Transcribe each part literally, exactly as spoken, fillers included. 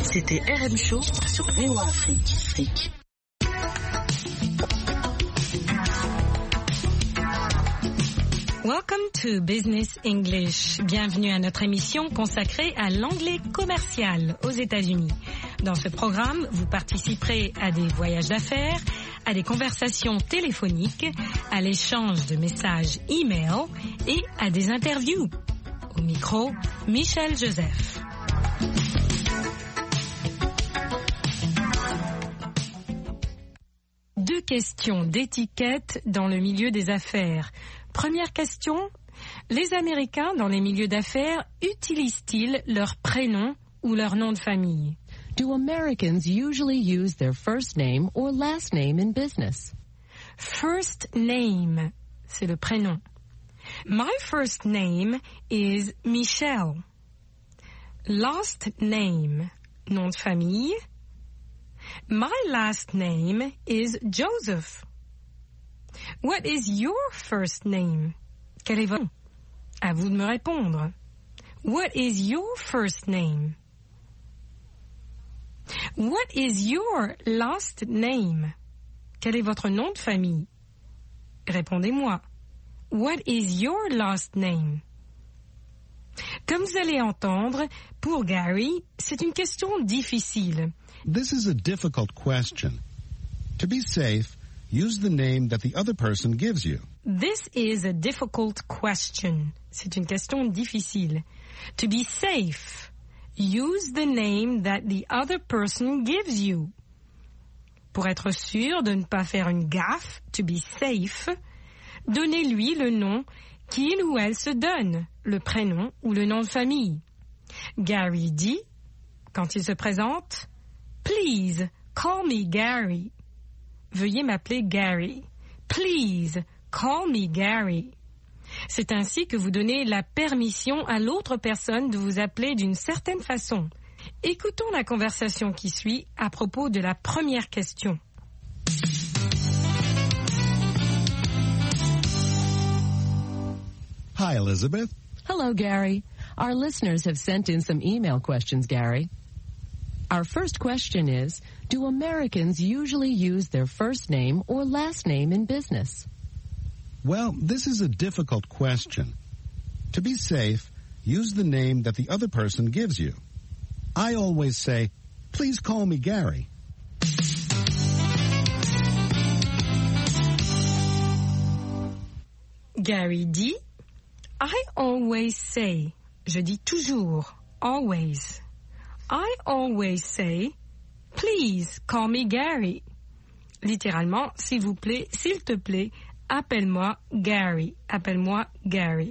C'était R M Show sur V O A Afrique. Welcome to Business English. Bienvenue à notre émission consacrée à l'anglais commercial aux États-Unis. Dans ce programme, vous participerez à des voyages d'affaires, à des conversations téléphoniques, à l'échange de messages e-mail et à des interviews. Au micro, Michel Joseph. Deux questions d'étiquette dans le milieu des affaires. Première question, les Américains dans les milieux d'affaires utilisent-ils leur prénom ou leur nom de famille? Do Americans usually use their first name or last name in business? First name, c'est le prénom. My first name is Michelle. Last name, nom de famille. My last name is Joseph. What is your first name? Quel est votre nom? À vous de me répondre. What is your first name? What is your last name? Quel est votre nom de famille? Répondez-moi. What is your last name? Comme vous allez entendre, pour Gary, c'est une question difficile. This is a difficult question. To be safe, use the name that the other person gives you. This is a difficult question. C'est une question difficile. To be safe, use the name that the other person gives you. Pour être sûr de ne pas faire une gaffe, to be safe, donnez-lui le nom qu'il ou elle se donne, le prénom ou le nom de famille. Gary dit, quand il se présente, Please, call me Gary. Veuillez m'appeler Gary. Please, call me Gary. C'est ainsi que vous donnez la permission à l'autre personne de vous appeler d'une certaine façon. Écoutons la conversation qui suit à propos de la première question. Hi, Elizabeth. Hello, Gary. Our listeners have sent in some email questions, Gary. Our first question is, do Americans usually use their first name or last name in business? Well, this is a difficult question. To be safe, use the name that the other person gives you. I always say, please call me Gary. Gary dit, I always say, je dis toujours, always. I always say, please call me Gary. Littéralement, s'il vous plaît, s'il te plaît, appelle-moi Gary. Appelle-moi Gary.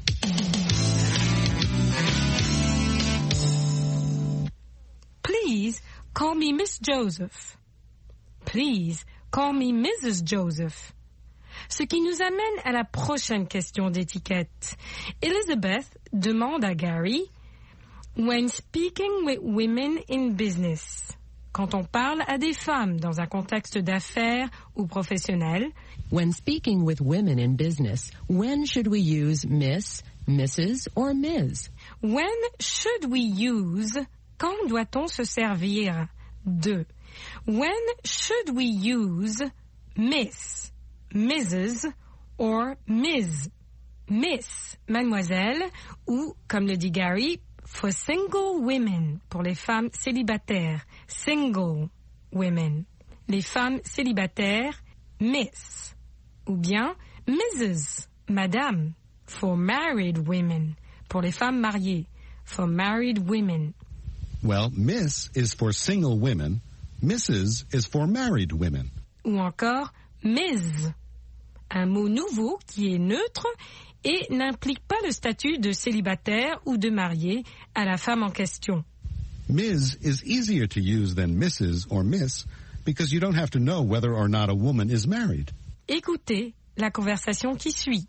Please call me Miss Joseph. Please call me Missus Joseph. Ce qui nous amène à la prochaine question d'étiquette. Elizabeth demande à Gary, when speaking with women in business, quand on parle à des femmes dans un contexte d'affaires ou professionnel, when speaking with women in business, when should we use Miss, Missus or Miz? When should we use, quand doit-on se servir de? When should we use Miss, Missus or Miz? Miss, mademoiselle, ou, comme le dit Gary, for single women, pour les femmes célibataires, single women. Les femmes célibataires, Miss. Ou bien Missus, madame, for married women, pour les femmes mariées, for married women. Well, Miss is for single women, Missus is for married women. Ou encore Miz, un mot nouveau qui est neutre et n'implique pas le statut de célibataire ou de marié à la femme en question. Miz is easier to use than Missus or Miss because you don't have to know whether or not a woman is married. Écoutez la conversation qui suit.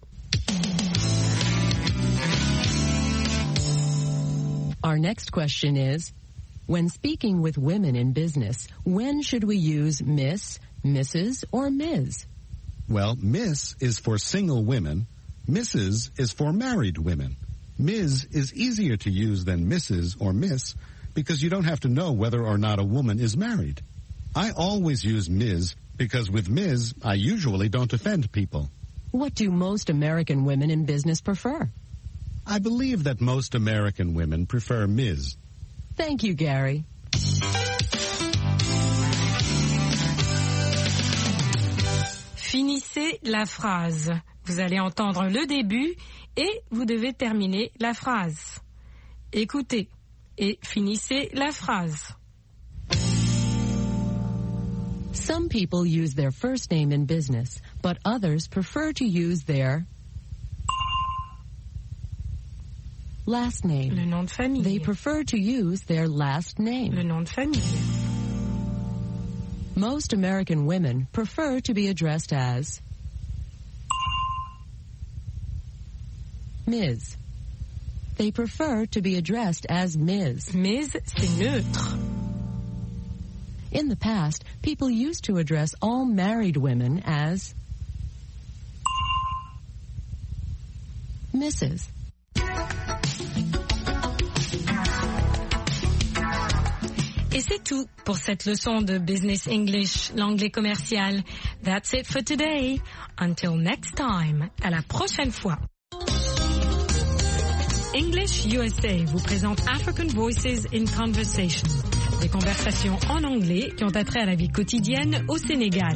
Our next question is, when speaking with women in business, when should we use Miss, Missus or Miz? Well, Miss is for single women, Missus is for married women. Miz is easier to use than Missus or Miss because you don't have to know whether or not a woman is married. I always use Miz because with Miz, I usually don't offend people. What do most American women in business prefer? I believe that most American women prefer Miz. Thank you, Gary. Finissez la phrase. Vous allez entendre le début et vous devez terminer la phrase. Écoutez et finissez la phrase. Some people use their first name in business, but others prefer to use their last name. Le nom de famille. They prefer to use their last name. Le nom de famille. Most American women prefer to be addressed as Miz. They prefer to be addressed as Miz. Miz, c'est neutre. In the past, people used to address all married women as Missus Et c'est tout pour cette leçon de Business English, l'anglais commercial. That's it for today. Until next time. À la prochaine fois. English U S A vous présente African Voices in Conversation. Des conversations en anglais qui ont attrait à la vie quotidienne au Sénégal.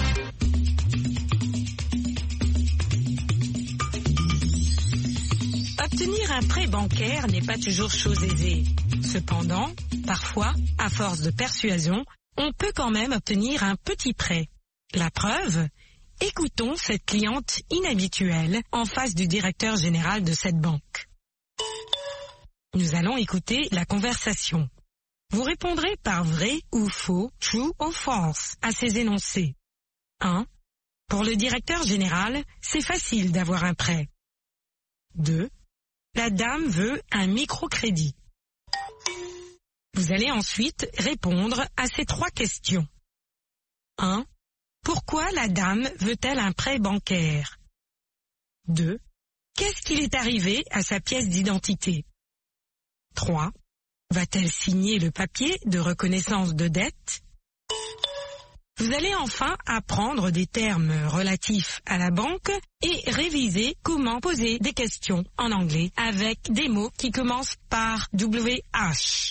Obtenir un prêt bancaire n'est pas toujours chose aisée. Cependant, parfois, à force de persuasion, on peut quand même obtenir un petit prêt. La preuve ? Écoutons cette cliente inhabituelle en face du directeur général de cette banque. Nous allons écouter la conversation. Vous répondrez par vrai ou faux, true or false, à ces énoncés. un. Pour le directeur général, c'est facile d'avoir un prêt. deux. La dame veut un microcrédit. Vous allez ensuite répondre à ces trois questions. un. Pourquoi la dame veut-elle un prêt bancaire? deux. Qu'est-ce qu'il est arrivé à sa pièce d'identité? trois. Va-t-elle signer le papier de reconnaissance de dette? Vous allez enfin apprendre des termes relatifs à la banque et réviser comment poser des questions en anglais avec des mots qui commencent par W H.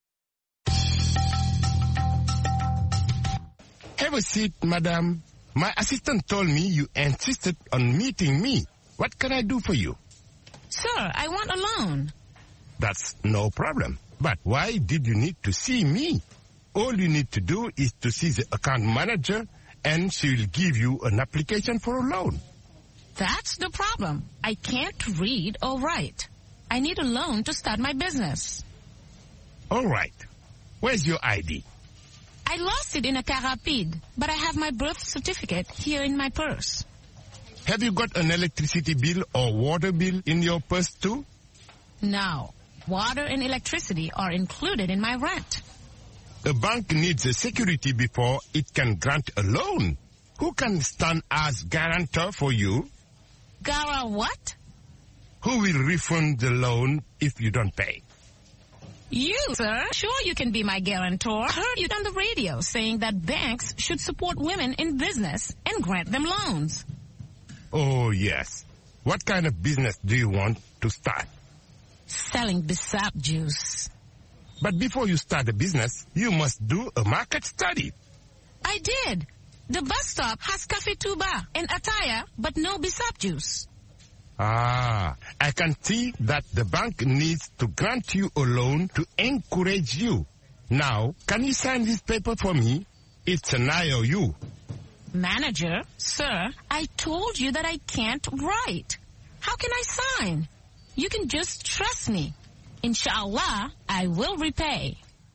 Have a seat, madam. My assistant told me you insisted on meeting me. What can I do for you? Sir, I want a loan. That's no problem. But why did you need to see me? All you need to do is to see the account manager and she will give you an application for a loan. That's the problem. I can't read or write. I need a loan to start my business. All right. Where's your I D? I lost it in a car rapide, but I have my birth certificate here in my purse. Have you got an electricity bill or water bill in your purse too? No. Water and electricity are included in my rent. A bank needs a security before it can grant a loan. Who can stand as guarantor for you? Gara what? Who will refund the loan if you don't pay? You, sir. Sure you can be my guarantor. I heard you on the radio saying that banks should support women in business and grant them loans. Oh, yes. What kind of business do you want to start? Selling Bissap juice. But before you start a business, you must do a market study. I did. The bus stop has Cafe Tuba and Ataya, but no Bissap juice. Ah, I can see that the bank needs to grant you a loan to encourage you. Now, can you sign this paper for me? It's an I O U. Manager, sir, I told you that I can't write. How can I sign? You can just trust me. Inshallah, I will repay.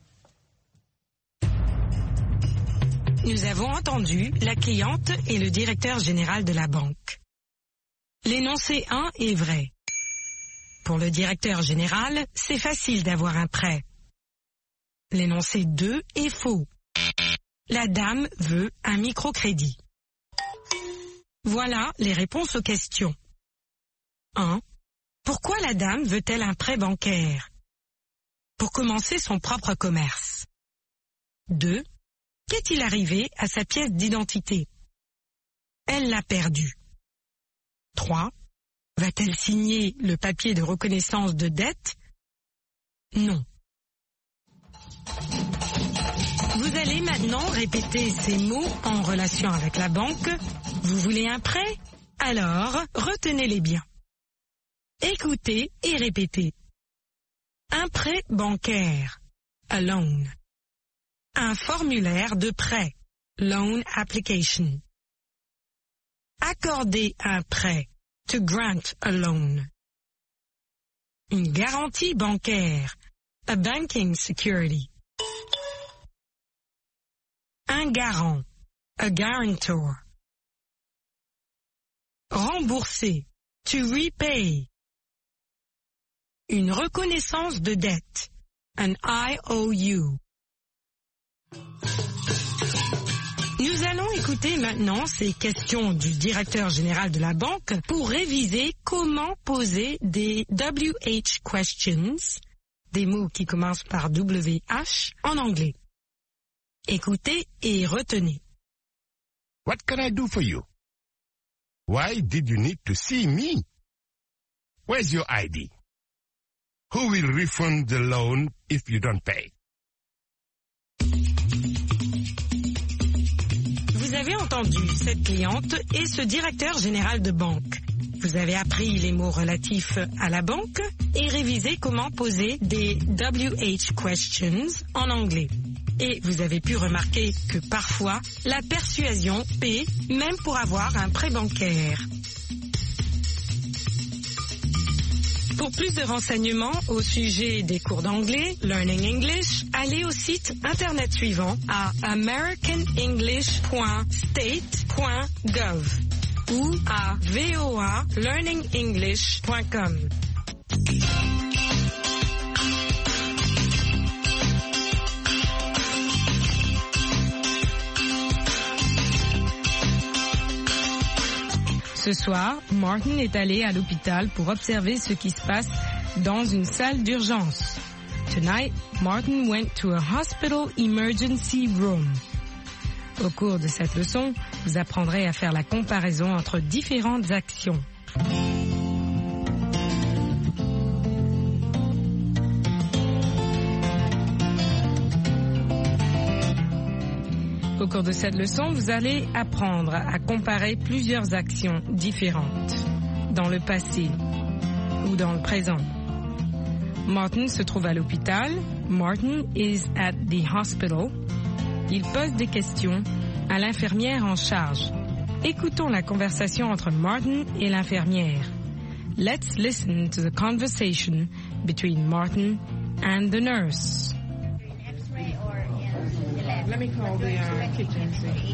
Nous avons entendu la cliente et le directeur général de la banque. L'énoncé un est vrai. Pour le directeur général, c'est facile d'avoir un prêt. L'énoncé deux est faux. La dame veut un microcrédit. Voilà les réponses aux questions. un. Pourquoi la dame veut-elle un prêt bancaire? pour commencer son propre commerce? deux. Qu'est-il arrivé à sa pièce d'identité? Elle l'a perdue. trois. Va-t-elle signer le papier de reconnaissance de dette? Non. Vous allez maintenant répéter ces mots en relation avec la banque. Vous voulez un prêt? Alors, retenez-les bien. Écoutez et répétez. Un prêt bancaire, a loan. Un formulaire de prêt, loan application. Accorder un prêt, to grant a loan. Une garantie bancaire, a banking security. Un garant, a guarantor. Rembourser, to repay. Une reconnaissance de dette, an I O U. Nous allons écouter maintenant ces questions du directeur général de la banque pour réviser comment poser des W H questions, des mots qui commencent par W H, en anglais. Écoutez et retenez. What can I do for you? Why did you need to see me? Where's your I D? Who will refund the loan if you don't pay? Vous avez entendu cette cliente et ce directeur général de banque. Vous avez appris les mots relatifs à la banque et révisé comment poser des W H questions en anglais. Et vous avez pu remarquer que parfois, la persuasion paie même pour avoir un prêt bancaire. Pour plus de renseignements au sujet des cours d'anglais, Learning English, allez au site internet suivant à american english point state point gov ou à v o a learning english point com. Ce soir, Martin est allé à l'hôpital pour observer ce qui se passe dans une salle d'urgence. Tonight, Martin went to a hospital emergency room. Au cours de cette leçon, vous apprendrez à faire la comparaison entre différentes actions. Au cours de cette leçon, vous allez apprendre à comparer plusieurs actions différentes dans le passé ou dans le présent. Martin se trouve à l'hôpital. Martin is at the hospital. Il pose des questions à l'infirmière en charge. Écoutons la conversation entre Martin et l'infirmière. Let's listen to the conversation between Martin and the nurse. Let me call the uh, kitchen.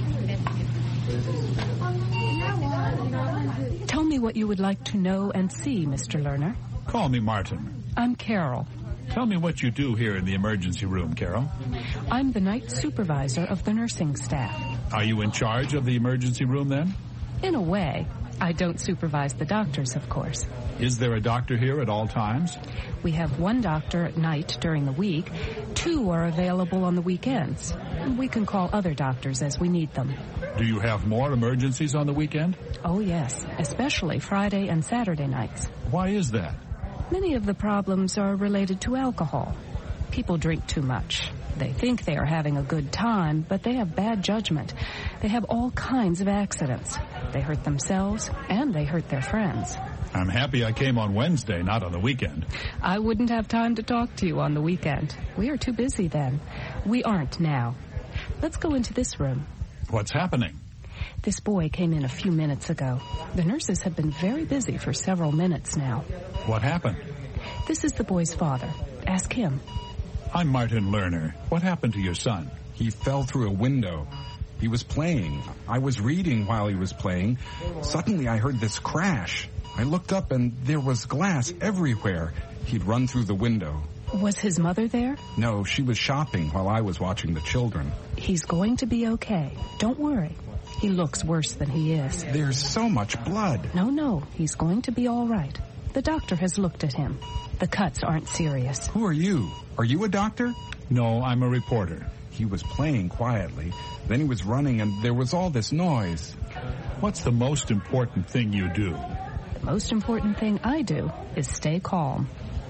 Tell me what you would like to know and see, Mister Lerner. Call me Martin. I'm Carol. Tell me what you do here in the emergency room, Carol. I'm the night supervisor of the nursing staff. Are you in charge of the emergency room then? In a way. I don't supervise the doctors, of course. Is there a doctor here at all times? We have one doctor at night during the week. Two are available on the weekends. We can call other doctors as we need them. Do you have more emergencies on the weekend? Oh, yes, especially Friday and Saturday nights. Why is that? Many of the problems are related to alcohol. People drink too much. They think they are having a good time, but they have bad judgment. They have all kinds of accidents. They hurt themselves, and they hurt their friends. I'm happy I came on Wednesday, not on the weekend. I wouldn't have time to talk to you on the weekend. We are too busy then. We aren't now. Let's go into this room. What's happening? This boy came in a few minutes ago. The nurses have been very busy for several minutes now. What happened? This is the boy's father. Ask him. I'm Martin Lerner. What happened to your son? He fell through a window. He was playing. I was reading while he was playing. Suddenly I heard this crash. I looked up and there was glass everywhere. He'd run through the window. Was his mother there? No, she was shopping while I was watching the children. He's going to be okay. Don't worry. He looks worse than he is. There's so much blood. No, no. He's going to be all right. The doctor has looked at him. The cuts aren't serious. Who are you? Are you a doctor? No, I'm a reporter. He was playing quietly. Then he was running and there was all this noise. What's the most important thing you do? The most important thing I do is stay calm.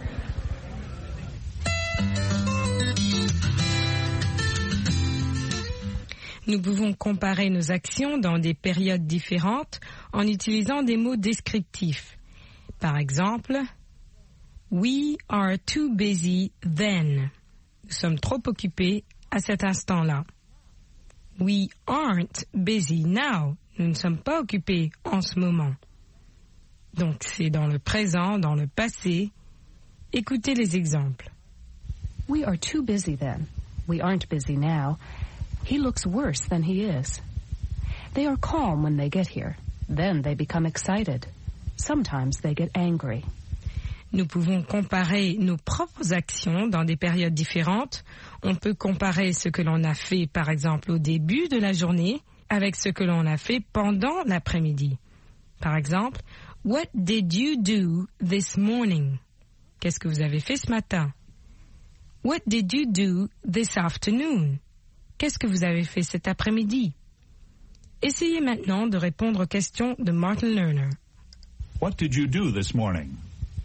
Nous pouvons comparer nos actions dans des périodes différentes en utilisant des mots descriptifs. Par exemple, we are too busy then. Nous sommes trop occupés à cet instant-là. We aren't busy now. Nous ne sommes pas occupés en ce moment. Donc c'est dans le présent, dans le passé. Écoutez les exemples. We are too busy then. We aren't busy now. He looks worse than he is. They are calm when they get here. Then they become excited. Sometimes they get angry. Nous pouvons comparer nos propres actions dans des périodes différentes. On peut comparer ce que l'on a fait, par exemple, au début de la journée avec ce que l'on a fait pendant l'après-midi. Par exemple, what did you do this morning? Qu'est-ce que vous avez fait ce matin? What did you do this afternoon? Qu'est-ce que vous avez fait cet après-midi? Essayez maintenant de répondre aux questions de Martin Lerner. What did you do this morning?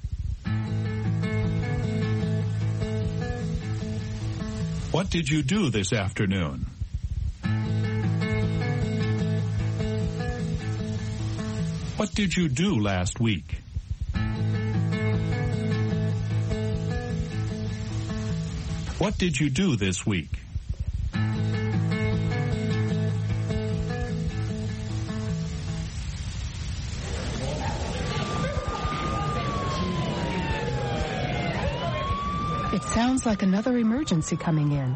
What did you do this afternoon? What did you do last week? What did you do this week? It sounds like another emergency coming in.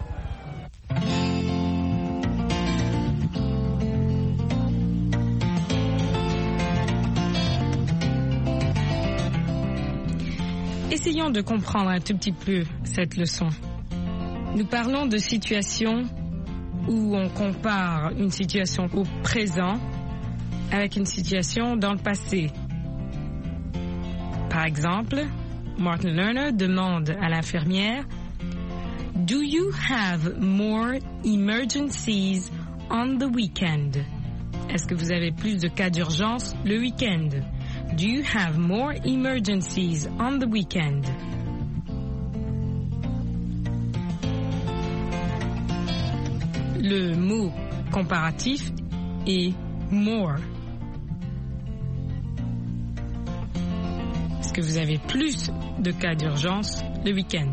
Essayons de comprendre un tout petit peu cette leçon. Nous parlons de situations où on compare une situation au présent avec une situation dans le passé. Par exemple, Martin Lerner demande à l'infirmière « Do you have more emergencies on the weekend? » Est-ce que vous avez plus de cas d'urgence le week-end? Do you have more emergencies on the weekend? Le mot comparatif est more. Est-ce que vous avez plus de cas d'urgence le week-end?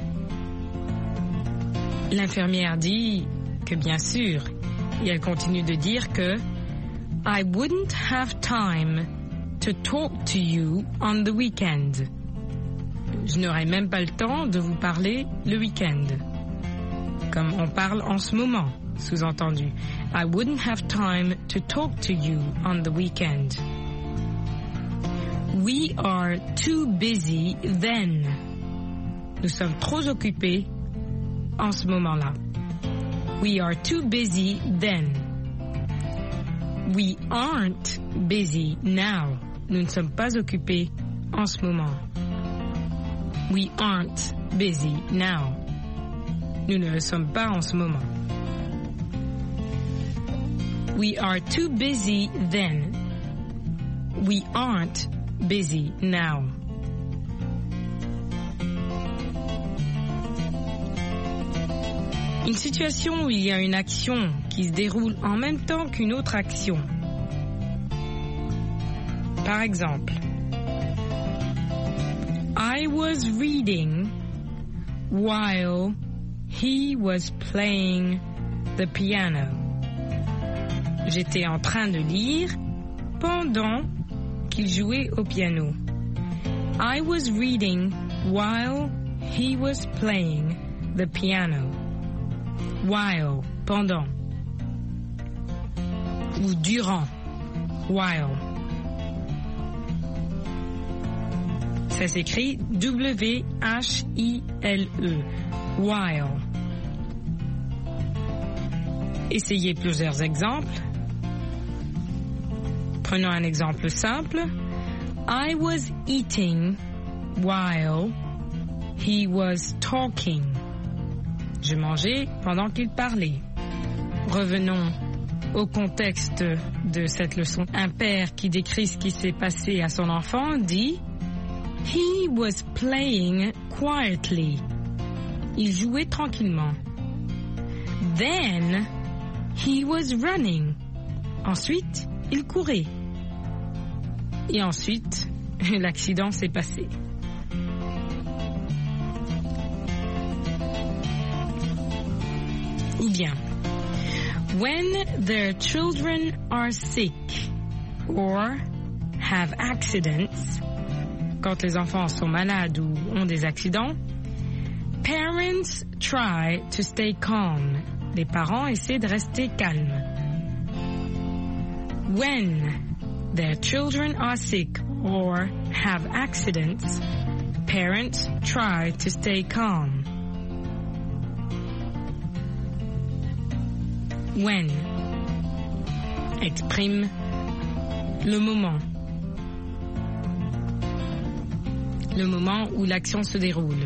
L'infirmière dit que bien sûr, et elle continue de dire que I wouldn't have time to talk to you on the weekend. Je n'aurai même pas le temps de vous parler le week-end. Comme on parle en ce moment, sous-entendu. I wouldn't have time to talk to you on the weekend. We are too busy then. Nous sommes trop occupés en ce moment-là. We are too busy then. We aren't busy now. Nous ne sommes pas occupés en ce moment. We aren't busy now. Nous ne le sommes pas en ce moment. We are too busy then. We aren't busy now. Une situation où il y a une action qui se déroule en même temps qu'une autre action. Par exemple, I was reading while he was playing the piano. J'étais en train de lire pendant qu'il jouait au piano. I was reading while he was playing the piano. While, pendant. Ou durant. While. Ça s'écrit W H I L E. While. Essayez plusieurs exemples. Prenons un exemple simple. I was eating while he was talking. Je mangeais pendant qu'il parlait. Revenons au contexte de cette leçon. Un père qui décrit ce qui s'est passé à son enfant dit « He was playing quietly ». Il jouait tranquillement. Then, he was running. Ensuite, il courait. Et ensuite, l'accident s'est passé. Ou bien, when their children are sick or have accidents, quand les enfants sont malades ou ont des accidents, parents try to stay calm. Les parents essaient de rester calmes. When their children are sick or have accidents, parents try to stay calm. When exprime le moment. Le moment où l'action se déroule.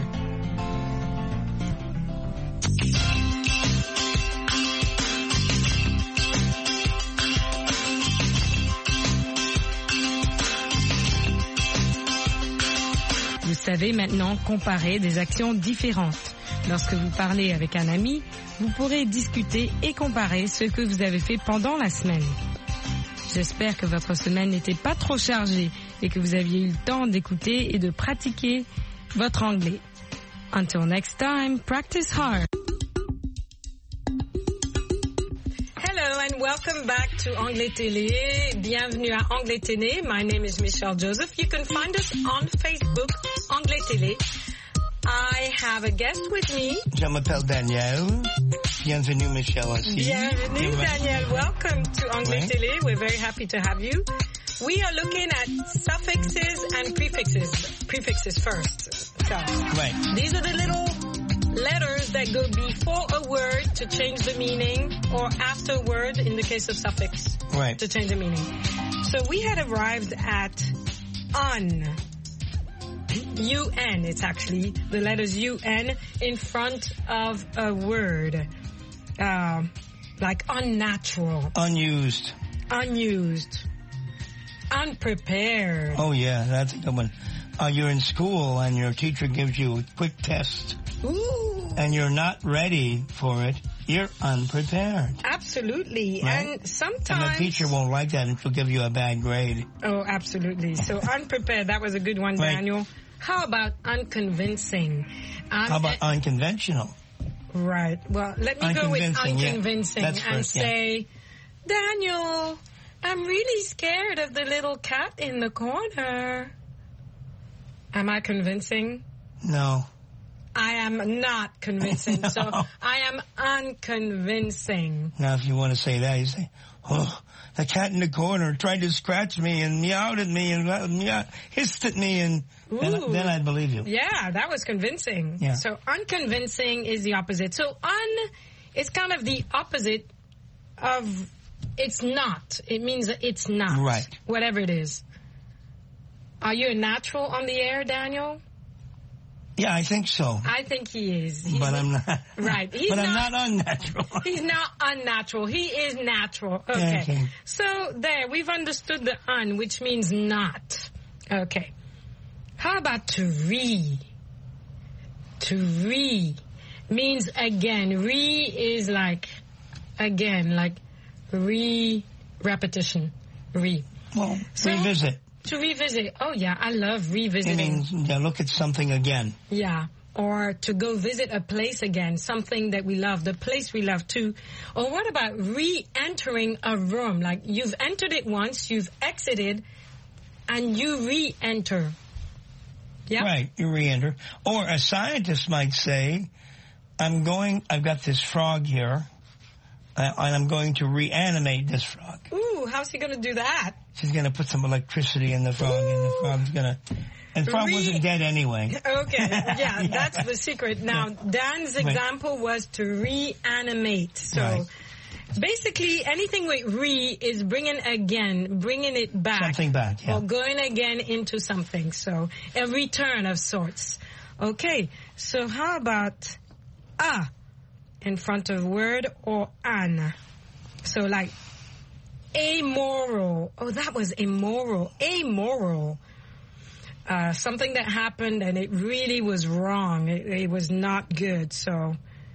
Vous savez maintenant comparer des actions différentes. Lorsque vous parlez avec un ami, vous pourrez discuter et comparer ce que vous avez fait pendant la semaine. J'espère que votre semaine n'était pas trop chargée et que vous aviez eu le temps d'écouter et de pratiquer votre anglais. Until next time, practice hard. Hello and welcome back to Anglais Télé. Bienvenue à Anglais Télé. My name is Michelle Joseph. You can find us on Facebook, Anglais Télé. I have a guest with me. Je m'appelle Daniel. Bienvenue, Michelle. Aussi. Bienvenue, Daniel. Welcome to Anglais oui. Télé. We're very happy to have you. We are looking at suffixes and prefixes. Prefixes first. So, right. These are the little letters that go before a word to change the meaning, or after a word in the case of suffix right. to change the meaning. So we had arrived at un. U N, it's actually the letters U N in front of a word. Uh, like unnatural. Unused. Unused. Unprepared. Oh yeah, that's a good one. Uh, you're in school and your teacher gives you a quick test. Ooh. And you're not ready for it. You're unprepared. Absolutely. Right? And sometimes... And the teacher won't like that and she'll give you a bad grade. Oh, absolutely. So unprepared, that was a good one, right. Daniel. How about unconvincing? Um, How about unconventional? Right. Well, let me go with unconvincing yeah. and first, say, yeah. Daniel, I'm really scared of the little cat in the corner. Am I convincing? No. I am not convincing, no. So I am unconvincing. Now, if you want to say that, you say, oh, the cat in the corner tried to scratch me and meowed at me and meow, hissed at me, and then, then I'd believe you. Yeah, that was convincing. Yeah. So unconvincing is the opposite. So un is kind of the opposite of it's not. It means that it's not. Right. Whatever it is. Are you a natural on the air, Daniel? Yeah, I think so. I think he is. He's but I'm not. Right. He's but not, I'm not unnatural. He's not unnatural. He is natural. Okay. okay. So there, we've understood the un, which means not. Okay. How about to re? To re means again. Re is like again, like re repetition. Re. Well, so, revisit. To revisit. Oh, yeah, I love revisiting. It means yeah, look at something again. Yeah, or to go visit a place again, something that we love, the place we love too. Or what about re-entering a room? Like you've entered it once, you've exited, and you re-enter. Yeah? Right, you re-enter. Or a scientist might say, I'm going, I've got this frog here, uh, and I'm going to reanimate this frog. Ooh, how's he going to do that? She's going to put some electricity in the frog, Ooh. and the frog's going to... And the frog Re- wasn't dead anyway. Okay, yeah, yeah, that's the secret. Now, Dan's example was to reanimate. So, right. Basically, anything with re is bringing again, bringing it back. Something back, yeah. Or going again into something. So, a return of sorts. Okay, so how about a in front of word or an? So, like, amoral. Oh, that was immoral. Amoral. Uh, something that happened and it really was wrong. It, it was not good. So,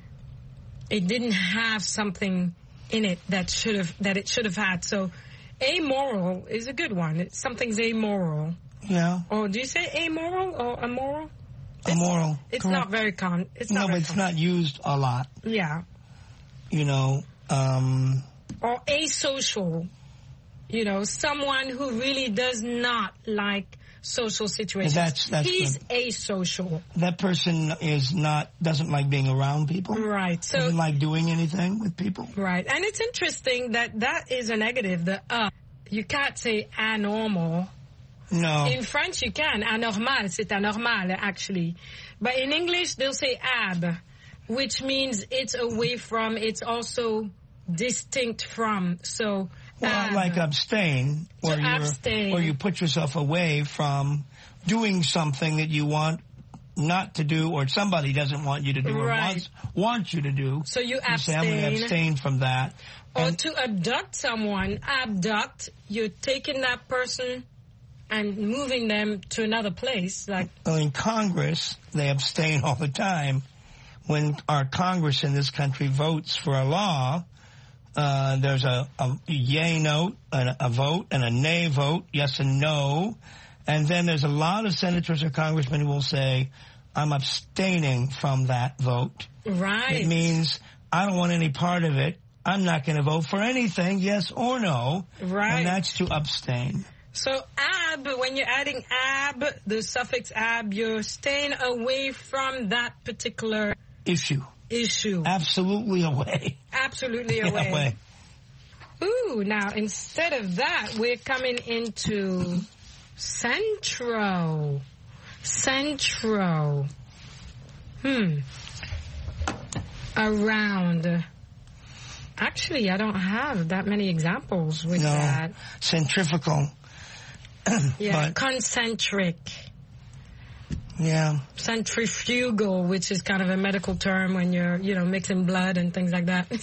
it didn't have something in it that should have that it should have had. So amoral is a good one. It's, something's amoral. Yeah. Or do you say amoral or immoral? Immoral. It's, it's correct. not very con. It's no, not but very it's con- not used a lot. Yeah. You know. Um, or asocial. You know, someone who really does not like social situations. That's, that's He's good. asocial. That person is not, doesn't like being around people. Right. So, doesn't like doing anything with people. Right. And it's interesting that that is a negative, the uh. You can't say anormal. No. In French you can. Anormal, c'est anormal, actually. But in English they'll say ab, which means it's away from, it's also distinct from. So, Well, ab. like abstain, where, So you're, abstain. where you put yourself away from doing something that you want not to do, or somebody doesn't want you to do, or Right. wants, wants you to do. So you You say, I'm going to abstain. abstain from that. Or And- to abduct someone, abduct, you're taking that person and moving them to another place. Like, Well, in Congress, they abstain all the time. When our Congress in this country votes for a law, uh, there's a, a yay note, and a vote, and a nay vote, yes and no. And then there's a lot of senators or congressmen who will say, I'm abstaining from that vote. right. It means I don't want any part of it. I'm not going to vote for anything, yes or no. Right. And that's to abstain. So ab, when you're adding ab, the suffix ab, you're staying away from that particular Issue. issue. Absolutely away. Absolutely Yeah, away. away. Ooh, now instead of that, we're coming into centro. Centro. Hmm. Around. Actually, I don't have that many examples with No. that. Centrifugal. Yeah, But- concentric. Yeah. Centrifugal, which is kind of a medical term when you're, you know, mixing blood and things like that.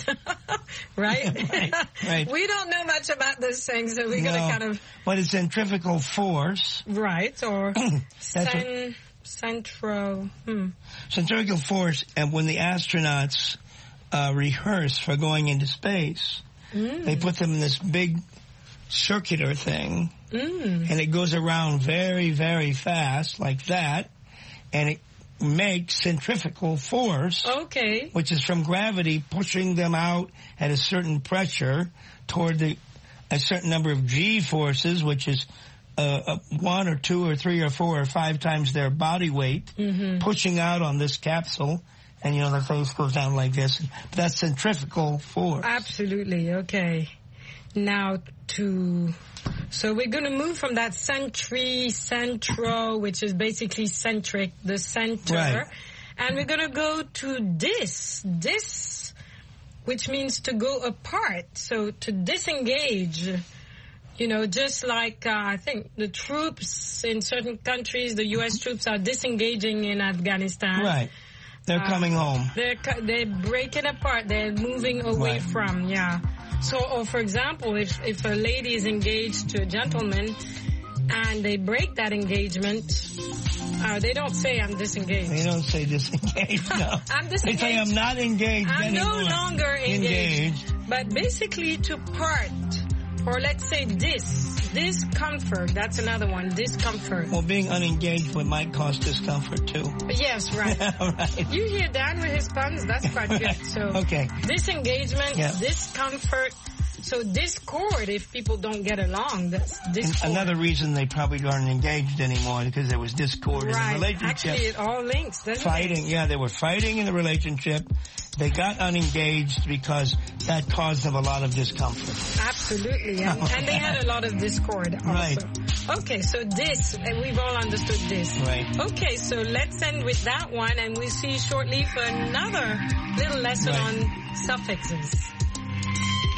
right? right, right. We don't know much about this thing, so we're No, going to kind of... But it's centrifugal force. Right, or That's cen, centro... Hmm. Centrifugal force, and when the astronauts uh, rehearse for going into space, Mm. they put them in this big circular thing, Mm. and it goes around very, very fast, like that, and it makes centrifugal force, Okay. which is from gravity pushing them out at a certain pressure toward the a certain number of G forces, which is uh, uh, one or two or three or four or five times their body weight, Mm-hmm. pushing out on this capsule, and you know the face goes down like this. That's centrifugal force. Absolutely, okay. Now to... So we're going to move from that centri, centro, which is basically centric, the center. Right. And we're going to go to dis, dis, which means to go apart. So to disengage, you know, just like uh, I think the troops in certain countries, the U S troops are disengaging in Afghanistan. Right. They're Uh, coming home. They're cu- they're breaking apart. They're moving away Right. from, yeah. So, or for example, if if a lady is engaged to a gentleman and they break that engagement, uh, they don't say I'm disengaged. They don't say disengaged, no. I'm They say disengaged. I'm not engaged I'm no anymore. longer engaged. Engaged. But basically to part, or let's say dis, discomfort, that's another one, discomfort. Well, being unengaged would might cause discomfort too. Yes, right. right. You hear Dan with his puns, that's quite good. So Okay. disengagement, Yeah. discomfort. So discord, if people don't get along, that's And discord. another reason they probably aren't engaged anymore because there was discord in the Right. relationship. Actually, it all links, doesn't Fighting, it? yeah, they were fighting in the relationship. They got unengaged because that caused them a lot of discomfort. Absolutely, and, and they had a lot of discord also. Right. Okay, so this, and we've all understood this. Right. Okay, so let's end with that one, and we'll see you shortly for another little lesson Right. on suffixes.